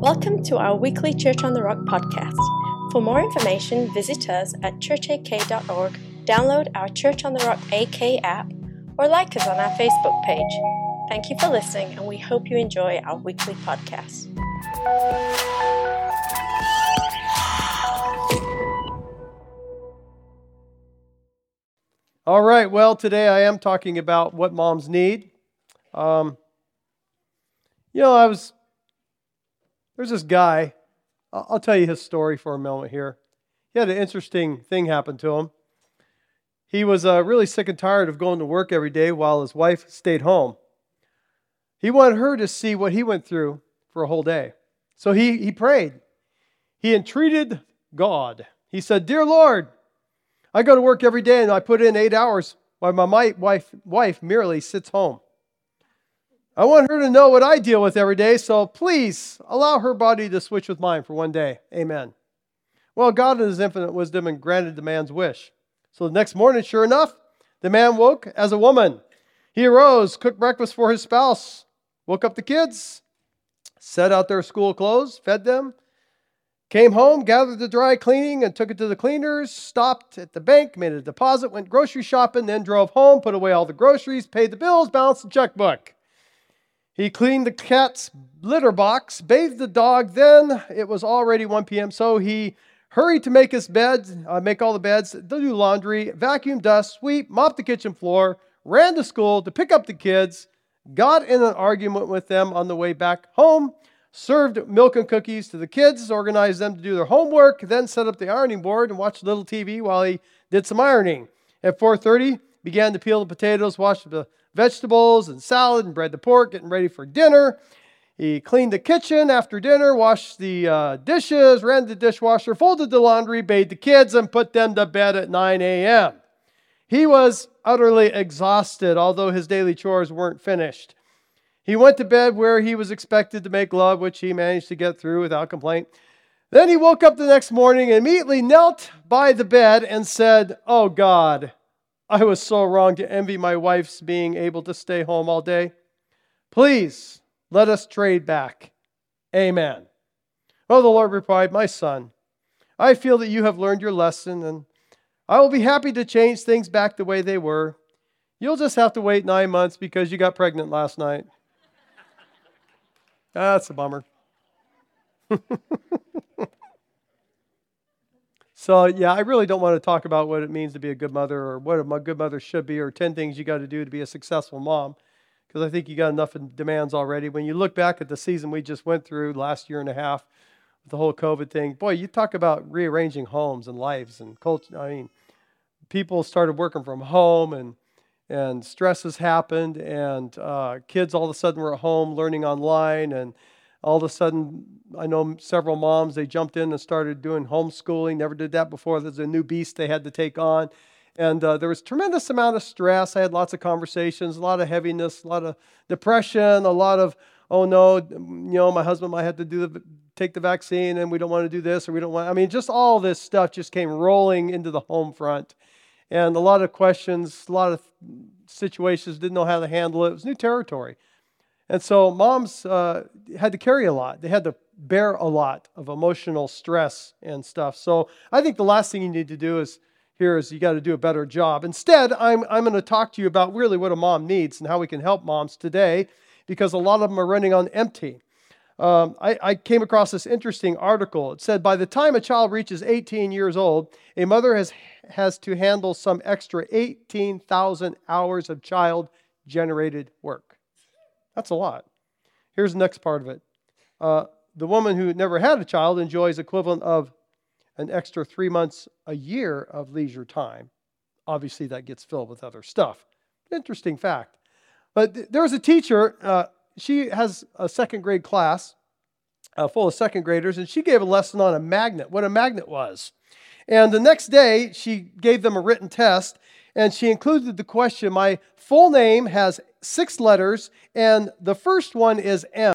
Welcome to our weekly Church on the Rock podcast. For more information, visit us at churchak.org, download our Church on the Rock AK app, or like us on our Facebook page. Thank you for listening, and we hope you enjoy our weekly podcast. All right, well, today I am talking about what moms need. There's this guy, I'll tell you his story for a moment here. He had an interesting thing happen to him. He was really sick and tired of going to work every day while his wife stayed home. He wanted her to see what he went through for a whole day. So he prayed. He entreated God. He said, "Dear Lord, I go to work every day and I put in 8 hours while my wife merely sits home. I want her to know what I deal with every day, so please allow her body to switch with mine for one day. Amen." Well, God in His infinite wisdom and granted the man's wish. So the next morning, sure enough, the man woke as a woman. He arose, cooked breakfast for his spouse, woke up the kids, set out their school clothes, fed them, came home, gathered the dry cleaning and took it to the cleaners, stopped at the bank, made a deposit, went grocery shopping, then drove home, put away all the groceries, paid the bills, balanced the checkbook. He cleaned the cat's litter box, bathed the dog, then it was already 1 p.m., so he hurried to make his bed, make all the beds, do laundry, vacuum, dust, sweep, mop the kitchen floor, ran to school to pick up the kids, got in an argument with them on the way back home, served milk and cookies to the kids, organized them to do their homework, then set up the ironing board and watched a little TV while he did some ironing. At 4:30, began to peel the potatoes, wash the vegetables and salad, and bread the pork, getting ready for dinner. He cleaned the kitchen after dinner, washed the dishes, ran the dishwasher, folded the laundry, bathed the kids, and put them to bed at 9 a.m. He was utterly exhausted, although his daily chores weren't finished. He went to bed where he was expected to make love, which he managed to get through without complaint. Then he woke up the next morning and immediately knelt by the bed and said, "Oh God, I was so wrong to envy my wife's being able to stay home all day. Please, let us trade back. Amen." Well, the Lord replied, "My son, I feel that you have learned your lesson, and I will be happy to change things back the way they were. You'll just have to wait 9 months because you got pregnant last night." That's a bummer. So, I really don't want to talk about what it means to be a good mother or what a good mother should be or 10 things you got to do to be a successful mom, because I think you got enough demands already. When you look back at the season we just went through last year and a half with the whole COVID thing, boy, you talk about rearranging homes and lives and culture. I mean, people started working from home and stresses happened, and kids all of a sudden were at home learning online, and all of a sudden, I know several moms, they jumped in and started doing homeschooling. Never did that before. There's a new beast they had to take on. And there was a tremendous amount of stress. I had lots of conversations, a lot of heaviness, a lot of depression, a lot of, "Oh no, my husband might have to take the vaccine and we don't want to do this or we don't want," I mean, just all this stuff just came rolling into the home front. And a lot of questions, a lot of situations, didn't know how to handle it. It was new territory. And so moms had to carry a lot. They had to bear a lot of emotional stress and stuff. So I think the last thing you need to do is you got to do a better job. Instead, I'm going to talk to you about really what a mom needs and how we can help moms today, because a lot of them are running on empty. I came across this interesting article. It said, by the time a child reaches 18 years old, a mother has to handle some extra 18,000 hours of child-generated work. That's a lot. Here's the next part of it. The woman who never had a child enjoys equivalent of an extra 3 months a year of leisure time. Obviously, that gets filled with other stuff. Interesting fact. But there was a teacher. She has a second grade class full of second graders, and she gave a lesson on a magnet, what a magnet was. And the next day, she gave them a written test, and she included the question, "My full name has 6 letters, and the first one is M.